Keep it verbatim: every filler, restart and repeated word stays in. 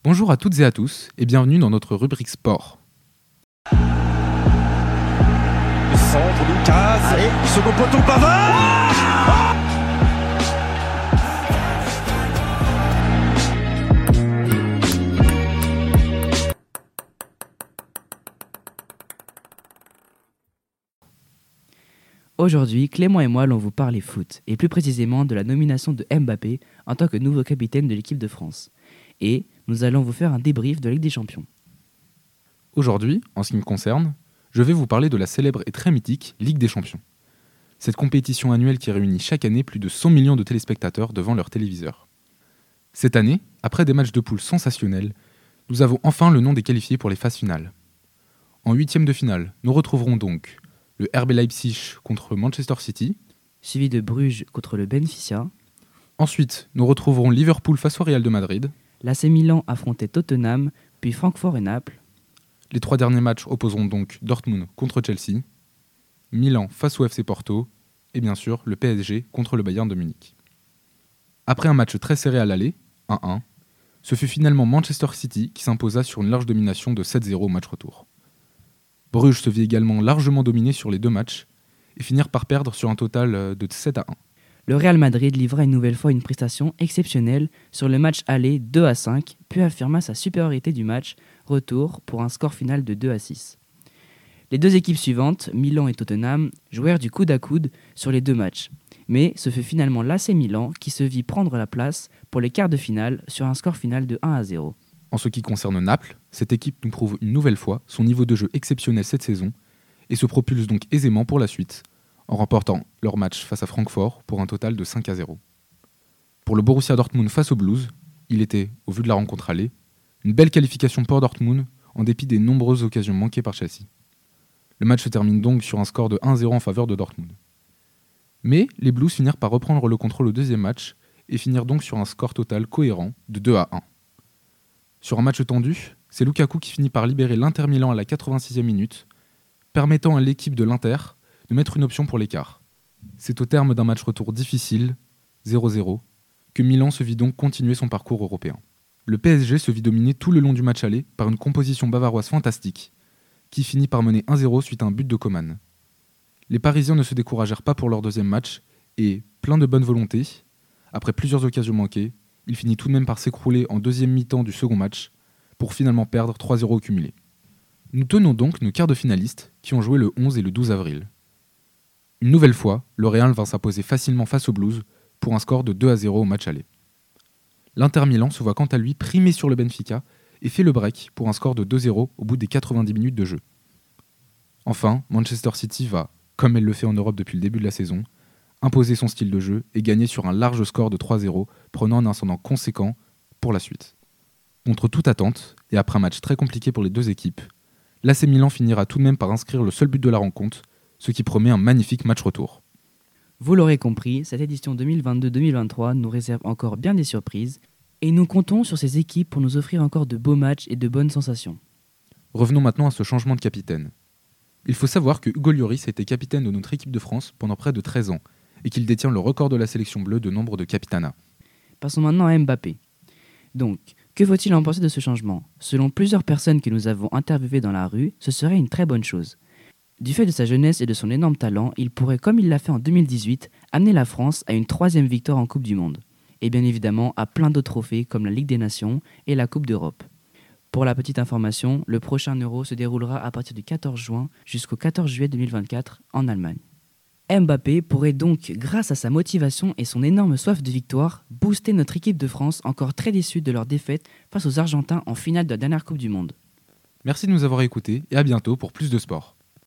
Bonjour à toutes et à tous et bienvenue dans notre rubrique sport. Le centre, Lucas, allez, second poteau, Pavard. Aujourd'hui, Clément et moi allons vous parler foot, et plus précisément de la nomination de Mbappé en tant que nouveau capitaine de l'équipe de France. Et nous allons vous faire un débrief de la Ligue des Champions. Aujourd'hui, en ce qui me concerne, je vais vous parler de la célèbre et très mythique Ligue des Champions. Cette compétition annuelle qui réunit chaque année plus de cent millions de téléspectateurs devant leurs téléviseurs. Cette année, après des matchs de poule sensationnels, nous avons enfin le nom des qualifiés pour les phases finales. En huitième de finale, nous retrouverons donc le R B Leipzig contre Manchester City, Suivi de Bruges contre le Benfica, ensuite nous retrouverons Liverpool face au Real de Madrid. l'A C Milan affrontait Tottenham, puis Francfort et Naples, Les trois derniers matchs opposeront donc Dortmund contre Chelsea, Milan face au F C Porto et bien sûr le P S G contre le Bayern de Munich. Après un match très serré à l'aller, un un, ce fut finalement Manchester City qui s'imposa sur une large domination de sept zéro au match retour. Bruges se vit également largement dominé sur les deux matchs et finirent par perdre sur un total de sept à un. le Real Madrid livra une nouvelle fois une prestation exceptionnelle sur le match aller deux à cinq, puis affirma sa supériorité du match retour pour un score final de deux à six. Les deux équipes suivantes, Milan et Tottenham, jouèrent du coude à coude sur les deux matchs, mais ce fut finalement l'A C Milan qui se vit prendre la place pour les quarts de finale sur un score final de un à zéro. En ce qui concerne Naples, cette équipe nous prouve une nouvelle fois son niveau de jeu exceptionnel cette saison et se propulse donc aisément pour la suite, en remportant leur match face à Francfort pour un total de cinq à zéro. Pour le Borussia Dortmund face aux Blues, il était, au vu de la rencontre aller, une belle qualification pour Dortmund en dépit des nombreuses occasions manquées par Chelsea. Le match se termine donc sur un score de un zéro en faveur de Dortmund. Mais les Blues finirent par reprendre le contrôle au deuxième match et finirent donc sur un score total cohérent de deux à un. Sur un match tendu, c'est Lukaku qui finit par libérer l'Inter Milan à la quatre-vingt-sixième minute, permettant à l'équipe de l'Inter de mettre une option pour l'écart. C'est au terme d'un match retour difficile, zéro zéro, que Milan se vit donc continuer son parcours européen. Le P S G se vit dominer tout le long du match aller par une composition bavaroise fantastique, qui finit par mener un zéro suite à un but de Coman. Les Parisiens ne se découragèrent pas pour leur deuxième match, et, plein de bonne volonté, après plusieurs occasions manquées, il finit tout de même par s'écrouler en deuxième mi-temps du second match, pour finalement perdre trois zéro au cumulé. Nous tenons donc nos quarts de finalistes, qui ont joué le onze et le douze avril. Une nouvelle fois, le Real vint s'imposer facilement face aux Blues, pour un score de deux à zéro au match aller. L'Inter Milan se voit quant à lui primé sur le Benfica, et fait le break pour un score de deux zéro au bout des quatre-vingt-dix minutes de jeu. Enfin, Manchester City va, comme elle le fait en Europe depuis le début de la saison, imposer son style de jeu et gagner sur un large score de trois zéro, prenant un ascendant conséquent pour la suite. Contre toute attente, et après un match très compliqué pour les deux équipes, l'A C Milan finira tout de même par inscrire le seul but de la rencontre, ce qui promet un magnifique match retour. Vous l'aurez compris, cette édition deux mille vingt-deux deux mille vingt-trois nous réserve encore bien des surprises, et nous comptons sur ces équipes pour nous offrir encore de beaux matchs et de bonnes sensations. Revenons maintenant à ce changement de capitaine. Il faut savoir que Hugo Lloris a été capitaine de notre équipe de France pendant près de treize ans, et qu'il détient le record de la sélection bleue de nombre de capitanats. Passons maintenant à Mbappé. Donc, que faut-il en penser de ce changement ? Selon plusieurs personnes que nous avons interviewées dans la rue, ce serait une très bonne chose. Du fait de sa jeunesse et de son énorme talent, il pourrait, comme il l'a fait en deux mille dix-huit, amener la France à une troisième victoire en Coupe du Monde. Et bien évidemment à plein d'autres trophées comme la Ligue des Nations et la Coupe d'Europe. Pour la petite information, le prochain Euro se déroulera à partir du quatorze juin jusqu'au quatorze juillet deux mille vingt-quatre en Allemagne. Mbappé pourrait donc, grâce à sa motivation et son énorme soif de victoire, booster notre équipe de France encore très déçue de leur défaite face aux Argentins en finale de la dernière Coupe du Monde. Merci de nous avoir écoutés et à bientôt pour plus de sport.